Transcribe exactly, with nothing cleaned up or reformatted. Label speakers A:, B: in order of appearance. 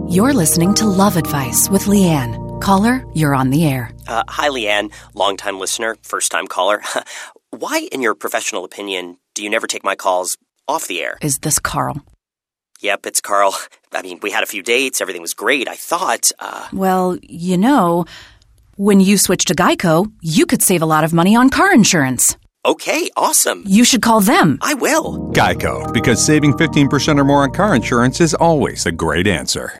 A: You're listening to Love Advice with Leanne. Caller, you're on the air.
B: Uh, hi, Leanne. Longtime listener, first-time caller. Why, in your professional opinion, do you never take my calls off the air?
A: Is this Carl?
B: Yep, it's Carl. I mean, we had a few dates. Everything was great. I thought, uh...
A: Well, you know, when you switch to Geico, you could save a lot of money on car insurance.
B: Okay, awesome.
A: You should call them.
B: I will.
C: Geico, because saving fifteen percent or more on car insurance is always a great answer.